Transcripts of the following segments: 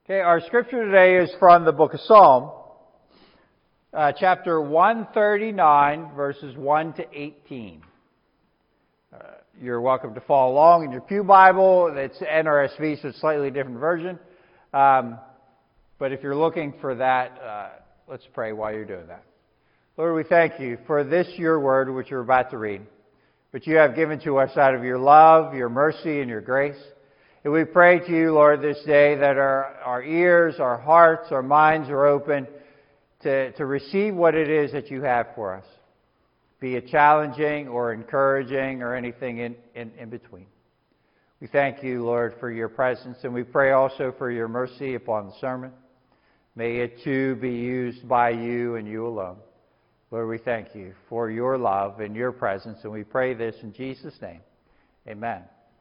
Okay, our scripture today is from the book of Psalm, chapter 139, verses 1 to 18. You're welcome to follow along in your pew Bible. It's NRSV, so it's a slightly different version. But if you're looking for that, let's pray while you're doing that. Lord, we thank you for this, your word, which you're about to read, which you have given to us out of your love, your mercy, and your grace. And we pray to you, Lord, this day that our ears, our hearts, our minds are open to receive what it is that you have for us, be it challenging or encouraging or anything in between. We thank you, Lord, for your presence, and we pray also for your mercy upon the sermon. May it too be used by you and you alone. Lord, we thank you for your love and your presence, and we pray this in Jesus' name. Amen.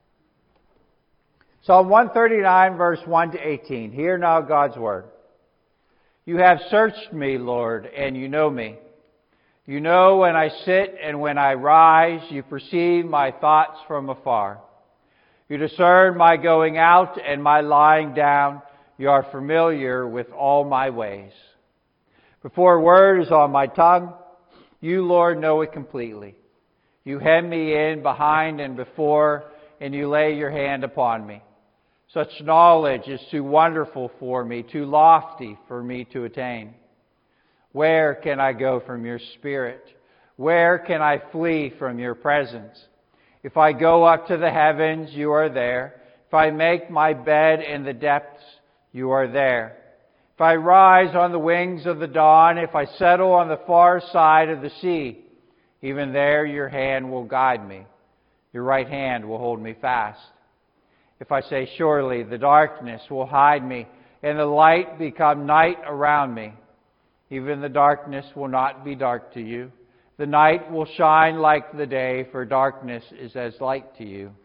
Psalm 139, verse 1 to 18. Hear now God's word. You have searched me, Lord, and you know me. You know when I sit and when I rise. You perceive my thoughts from afar. You discern my going out and my lying down. You are familiar with all my ways. Before a word is on my tongue, you, Lord, know it completely. You hem me in behind and before, and you lay your hand upon me. Such knowledge is too wonderful for me, too lofty for me to attain. Where can I go from your spirit? Where can I flee from your presence? If I go up to the heavens, you are there. If I make my bed in the depths, you are there. If I rise on the wings of the dawn, if I settle on the far side of the sea, even there your hand will guide me. Your right hand will hold me fast. If I say, surely the darkness will hide me, and the light become night around me, even the darkness will not be dark to you. The night will shine like the day, for darkness is as light to you.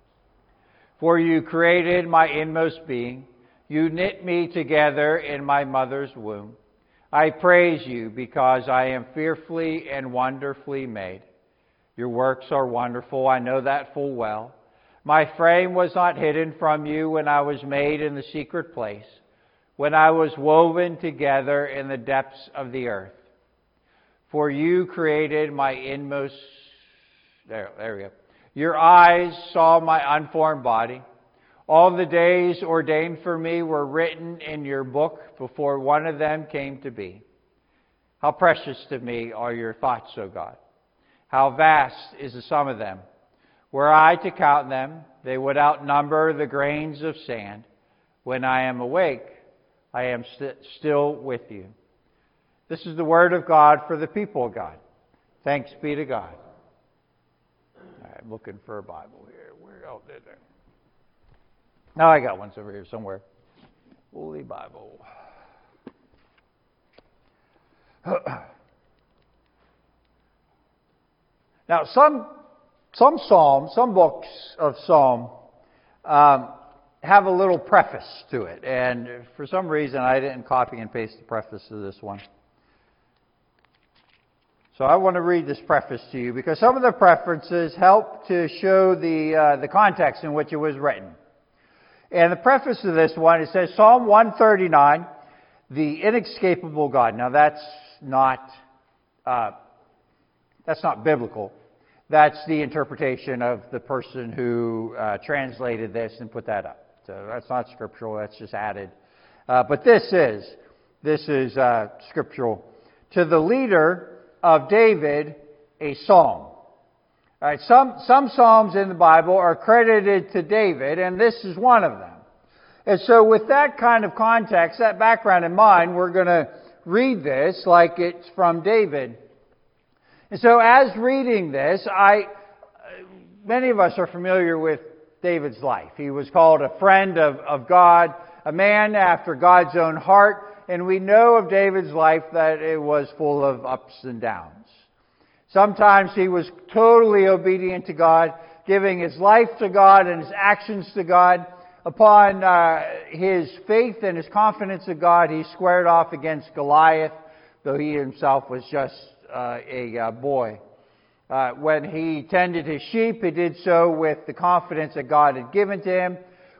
For you created my inmost being. You knit me together in my mother's womb. I praise you because I am fearfully and wonderfully made. Your works are wonderful, I know that full well. My frame was not hidden from you when I was made in the secret place, when I was woven together in the depths of the earth. For you created my inmost... There we go. Your eyes saw my unformed body. All the days ordained for me were written in your book before one of them came to be. How precious to me are your thoughts, O God. How vast is the sum of them. Were I to count them, they would outnumber the grains of sand. When I am awake, I am still with you. This is the word of God for the people of God. Thanks be to God. I'm looking for a Bible here. Where else is it? No, I got one over here somewhere. Holy Bible. Now, some psalms, some books of Psalm have a little preface to it. And for some reason, I didn't copy and paste the preface to this one. So I want to read this preface to you because some of the prefaces help to show the context in which it was written. And the preface to this one, it says, Psalm 139, the inescapable God. Now that's not biblical. That's the interpretation of the person who translated this and put that up. So that's not scriptural. That's just added. But this is scriptural. To the leader of David, a psalm. All right, some psalms in the Bible are credited to David, and this is one of them. And so with that kind of context, that background in mind, we're going to read this like it's from David. And so as reading this, many of us are familiar with David's life. He was called a friend of God, a man after God's own heart, and we know of David's life that it was full of ups and downs. Sometimes he was totally obedient to God, giving his life to God and his actions to God. Upon his faith and his confidence in God, he squared off against Goliath, though he himself was just a boy. When he tended his sheep, he did so with the confidence that God had given to him.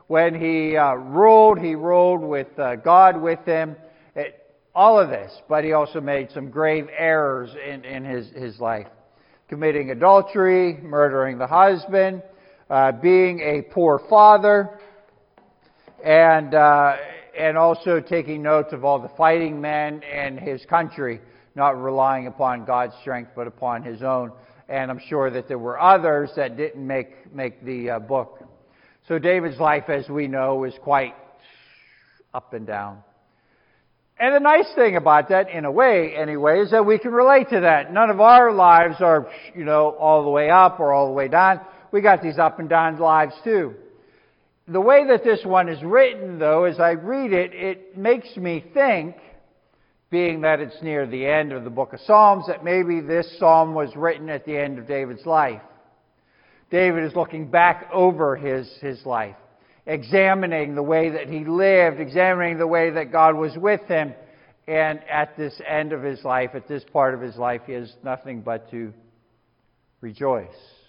When he ruled with God with him. All of this, but he also made some grave errors in his life. Committing adultery, murdering the husband, being a poor father, and also taking note of all the fighting men in his country, not relying upon God's strength but upon his own. And I'm sure that there were others that didn't make the book. So David's life, as we know, is quite up and down. And the nice thing about that, in a way anyway, is that we can relate to that. None of our lives are, all the way up or all the way down. We got these up and down lives too. The way that this one is written, though, as I read it, it makes me think, being that it's near the end of the book of Psalms, that maybe this psalm was written at the end of David's life. David is looking back over his life, examining the way that he lived, examining the way that God was with him. And at this end of his life, at this part of his life, he has nothing but to rejoice.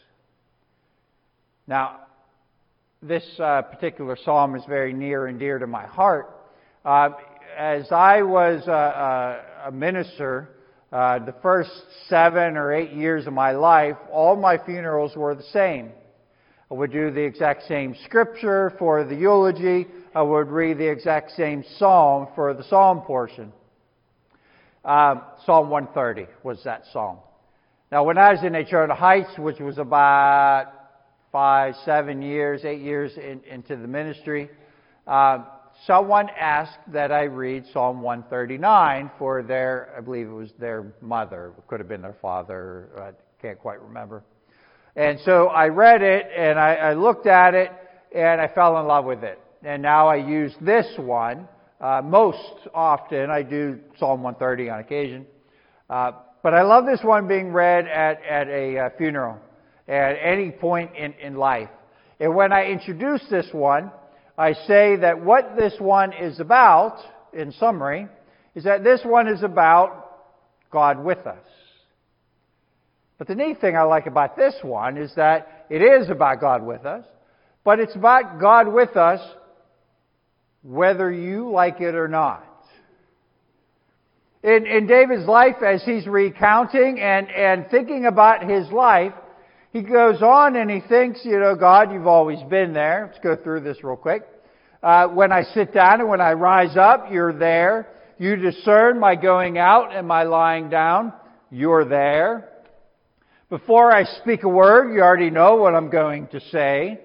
Now, this particular psalm is very near and dear to my heart. As I was a minister, the first 7 or 8 years of my life, all my funerals were the same. I would do the exact same scripture for the eulogy. I would read the exact same psalm for the psalm portion. Psalm 130 was that psalm. Now, when I was in Natrona Heights, which was about 8 years into the ministry, someone asked that I read Psalm 139 for I believe it was their mother. It could have been their father. I can't quite remember. And so I read it, and I looked at it, and I fell in love with it. And now I use this one most often. I do Psalm 130 on occasion. But I love this one being read at a funeral, at any point in life. And when I introduce this one, I say that what this one is about, in summary, is that this one is about God with us. But the neat thing I like about this one is that it is about God with us, but it's about God with us whether you like it or not. In David's life, as he's recounting and thinking about his life, he goes on and he thinks, God, you've always been there. Let's go through this real quick. When I sit down and when I rise up, you're there. You discern my going out and my lying down. You're there. Before I speak a word, you already know what I'm going to say.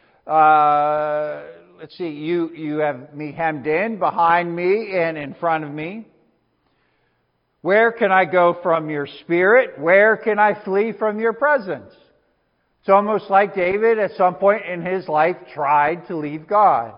Let's see, you have me hemmed in, behind me, and in front of me. Where can I go from your spirit? Where can I flee from your presence? It's almost like David, at some point in his life, tried to leave God.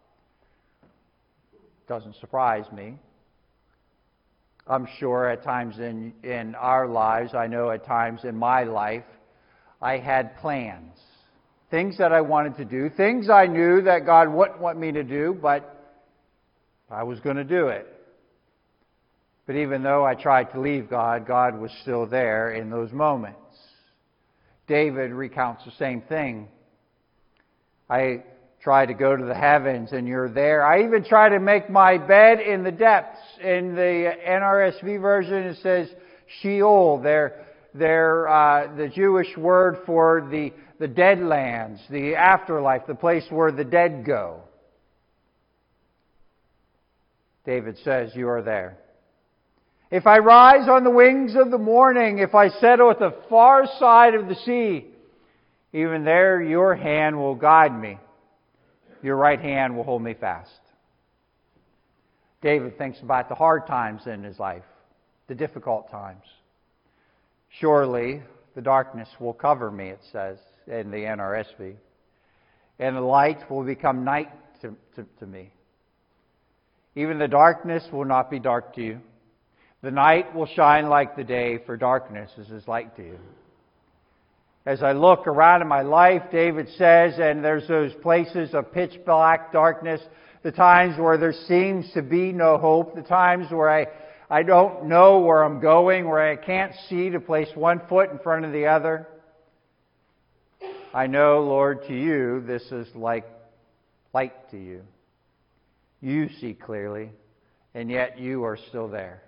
Doesn't surprise me. I'm sure at times in our lives, I know at times in my life, I had plans. Things that I wanted to do. Things I knew that God wouldn't want me to do, but I was going to do it. But even though I tried to leave God, God was still there in those moments. David recounts the same thing. I try to go to the heavens and you're there. I even try to make my bed in the depths. In the NRSV version it says Sheol. The Jewish word for the dead lands, the afterlife, the place where the dead go. David says, you are there. If I rise on the wings of the morning, if I settle at the far side of the sea, even there your hand will guide me. Your right hand will hold me fast. David thinks about the hard times in his life, the difficult times. Surely the darkness will cover me, it says in the NRSV, and the light will become night to me. Even the darkness will not be dark to you. The night will shine like the day, for darkness is light to you. As I look around in my life, David says, and there's those places of pitch black darkness, the times where there seems to be no hope, the times where I don't know where I'm going, where I can't see to place one foot in front of the other. I know, Lord, to you, this is like light to you. You see clearly, and yet you are still there.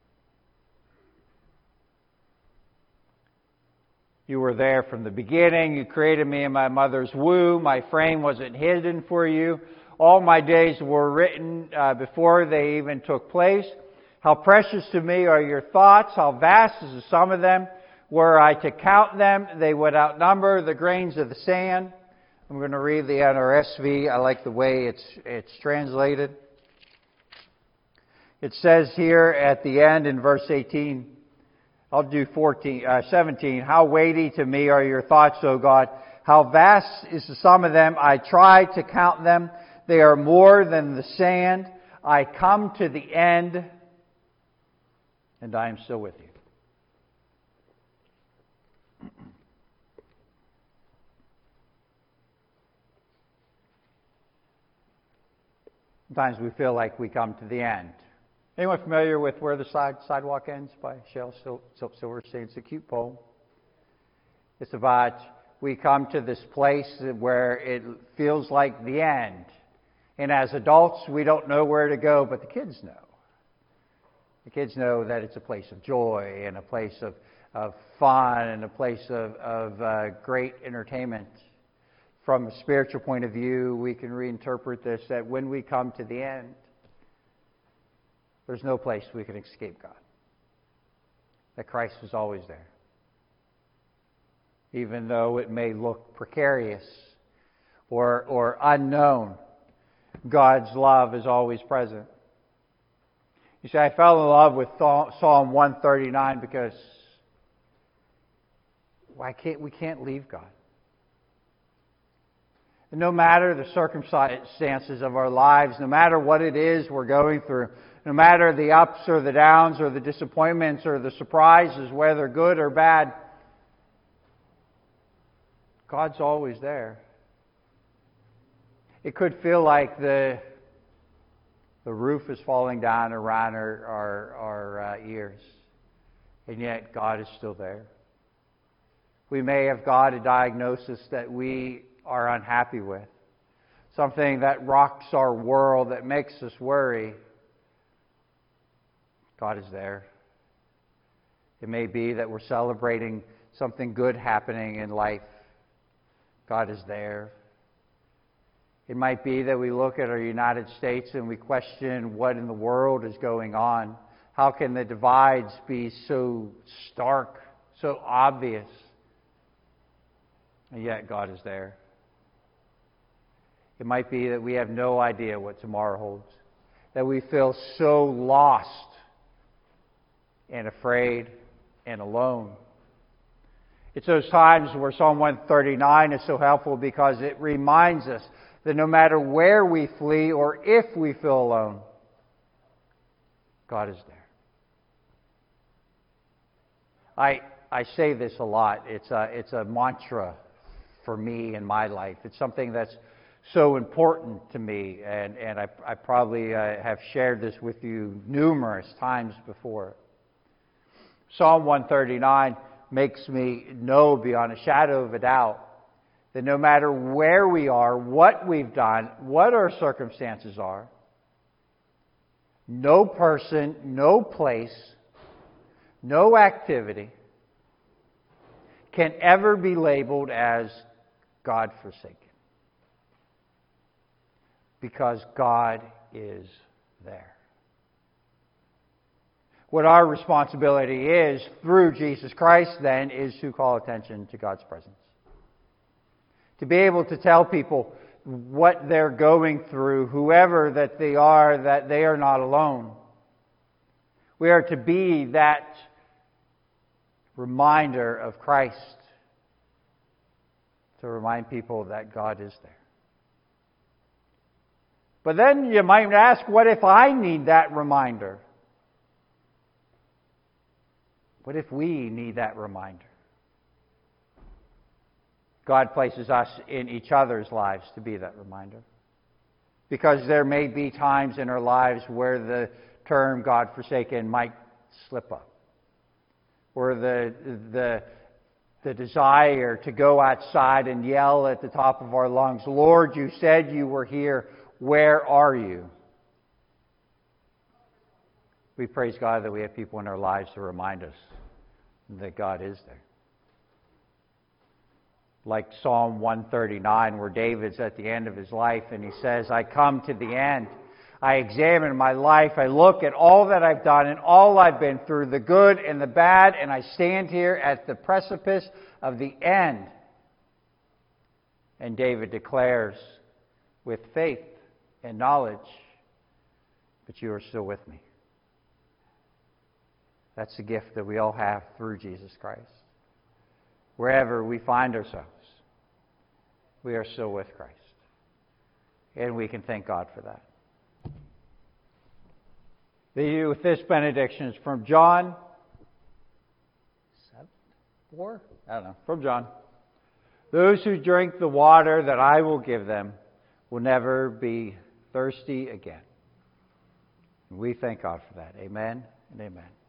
You were there from the beginning. You created me in my mother's womb. My frame wasn't hidden for you. All my days were written before they even took place. How precious to me are your thoughts. How vast is the sum of them. Were I to count them, they would outnumber the grains of the sand. I'm going to read the NRSV. I like the way it's translated. It says here at the end in verse 18, I'll do 17. How weighty to me are your thoughts, O God. How vast is the sum of them. I try to count them. They are more than the sand. I come to the end, and I am still with you. Sometimes we feel like we come to the end. Anyone familiar with Where the Sidewalk Ends by Shel Silverstein? It's a cute poem. It's about we come to this place where it feels like the end. And as adults, we don't know where to go, but the kids know. The kids know that it's a place of joy and a place of fun and a place of great entertainment. From a spiritual point of view, we can reinterpret this that when we come to the end, there's no place we can escape God. That Christ is always there. Even though it may look precarious or unknown, God's love is always present. You see, I fell in love with Psalm 139 because we can't leave God. And no matter the circumstances of our lives, no matter what it is we're going through, no matter the ups or the downs or the disappointments or the surprises, whether good or bad, God's always there. It could feel like the roof is falling down around our ears, and yet God is still there. We may have got a diagnosis that we are unhappy with, something that rocks our world, that makes us worry. God is there. It may be that we're celebrating something good happening in life. God is there. It might be that we look at our United States and we question what in the world is going on. How can the divides be so stark, so obvious? And yet God is there. It might be that we have no idea what tomorrow holds, that we feel so lost and afraid and alone. It's those times where Psalm 139 is so helpful because it reminds us that no matter where we flee or if we feel alone, God is there. I say this a lot. It's a mantra for me in my life. It's something that's so important to me, and I probably have shared this with you numerous times before. Psalm 139 makes me know beyond a shadow of a doubt that no matter where we are, what we've done, what our circumstances are, no person, no place, no activity can ever be labeled as God-forsaken. Because God is there. What our responsibility is through Jesus Christ then is to call attention to God's presence. To be able to tell people what they're going through, whoever that they are not alone. We are to be that reminder of Christ, to remind people that God is there. But then you might ask, what if I need that reminder? What if we need that reminder? God places us in each other's lives to be that reminder. Because there may be times in our lives where the term God-forsaken might slip up. Or the the desire to go outside and yell at the top of our lungs, Lord, you said you were here. Where are you? We praise God that we have people in our lives to remind us that God is there. Like Psalm 139, where David's at the end of his life and he says, I come to the end. I examine my life. I look at all that I've done and all I've been through, the good and the bad, and I stand here at the precipice of the end. And David declares with faith and knowledge, but you are still with me. That's the gift that we all have through Jesus Christ. Wherever we find ourselves, we are still with Christ. And we can thank God for that. With this benediction is from John 4? I don't know. From John. Those who drink the water that I will give them will never be thirsty again. We thank God for that. Amen and amen.